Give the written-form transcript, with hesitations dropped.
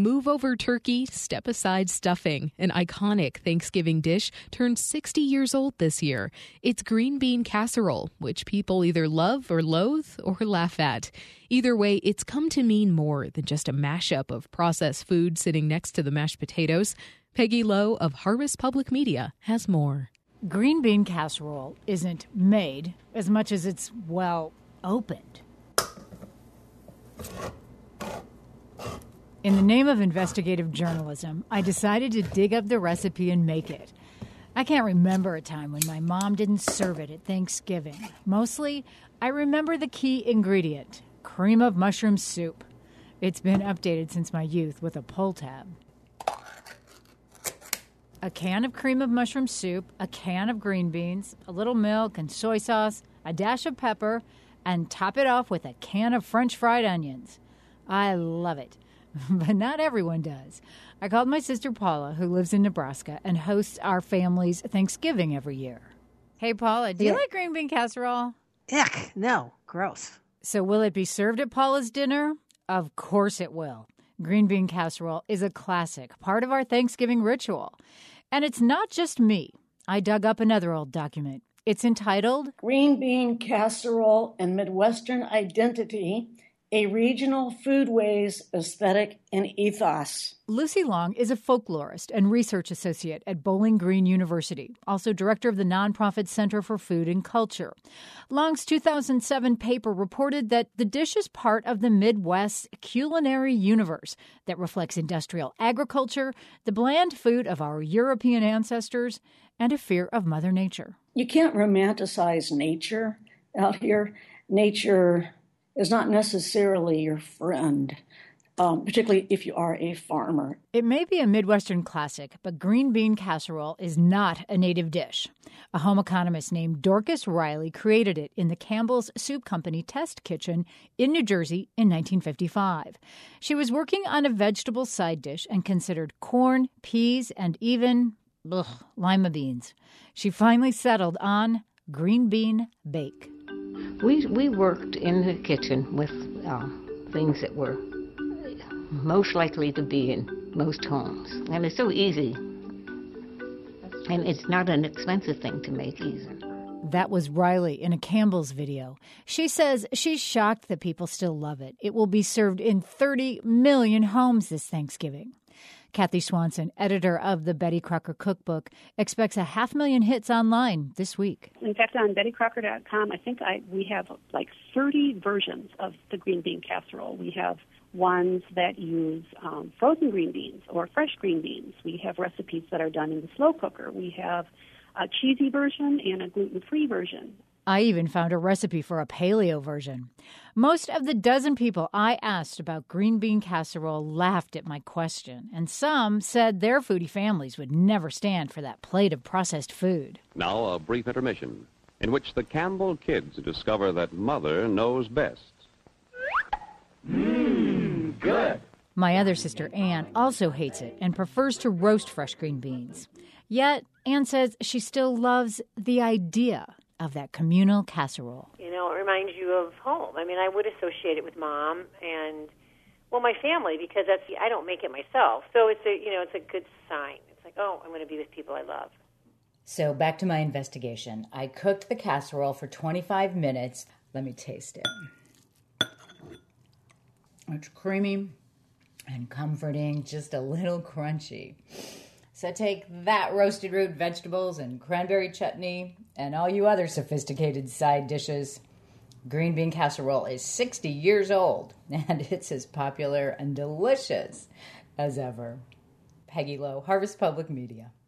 Move over turkey, step aside stuffing. An iconic Thanksgiving dish turned 60 years old this year. It's green bean casserole, which people either love or loathe or laugh at. Either way, it's come to mean more than just a mashup of processed food sitting next to the mashed potatoes. Peggy Lowe of Harvest Public Media has more. Green bean casserole isn't made as much as it's, well, opened. In the name of investigative journalism, I decided to dig up the recipe and make it. I can't remember a time when my mom didn't serve it at Thanksgiving. Mostly, I remember the key ingredient, cream of mushroom soup. It's been updated since my youth with a pull tab. A can of cream of mushroom soup, a can of green beans, a little milk and soy sauce, a dash of pepper, and top it off with a can of French fried onions. I love it. But not everyone does. I called my sister Paula, who lives in Nebraska and hosts our family's Thanksgiving every year. Hey, Paula, do you like green bean casserole? Ick, no, gross. So will it be served at Paula's dinner? Of course it will. Green bean casserole is a classic, part of our Thanksgiving ritual. And it's not just me. I dug up another old document. It's entitled Green Bean Casserole and Midwestern Identity, a Regional Foodways Aesthetic and Ethos. Lucy Long is a folklorist and research associate at Bowling Green University, also director of the nonprofit Center for Food and Culture. Long's 2007 paper reported that the dish is part of the Midwest's culinary universe that reflects industrial agriculture, the bland food of our European ancestors, and a fear of Mother Nature. You can't romanticize nature out here. Nature is not necessarily your friend, particularly if you are a farmer. It may be a Midwestern classic, but green bean casserole is not a native dish. A home economist named Dorcas Riley created it in the Campbell's Soup Company test kitchen in New Jersey in 1955. She was working on a vegetable side dish and considered corn, peas, and even lima beans. She finally settled on green bean bake. We worked in the kitchen with things that were most likely to be in most homes. And it's so easy. And it's not an expensive thing to make either. That was Riley in a Campbell's video. She says she's shocked that people still love it. It will be served in 30 million homes this Thanksgiving. Kathy Swanson, editor of the Betty Crocker Cookbook, expects 500,000 hits online this week. In fact, on BettyCrocker.com, I think we have like 30 versions of the green bean casserole. We have ones that use frozen green beans or fresh green beans. We have recipes that are done in the slow cooker. We have a cheesy version and a gluten-free version. I even found a recipe for a paleo version. Most of the dozen people I asked about green bean casserole laughed at my question, and some said their foodie families would never stand for that plate of processed food. Now a brief intermission in which the Campbell kids discover that Mother knows best. Good. My other sister, Ann, also hates it and prefers to roast fresh green beans. Yet, Ann says she still loves the idea of that communal casserole. You know, it reminds you of home. I mean, I would associate it with Mom and, well, my family, because I don't make it myself. So it's a good sign. It's like, oh, I'm going to be with people I love. So back to my investigation. I cooked the casserole for 25 minutes. Let me taste it. It's creamy and comforting, just a little crunchy. So take that, roasted root vegetables and cranberry chutney and all you other sophisticated side dishes. Green bean casserole is 60 years old, and it's as popular and delicious as ever. Peggy Lowe, Harvest Public Media.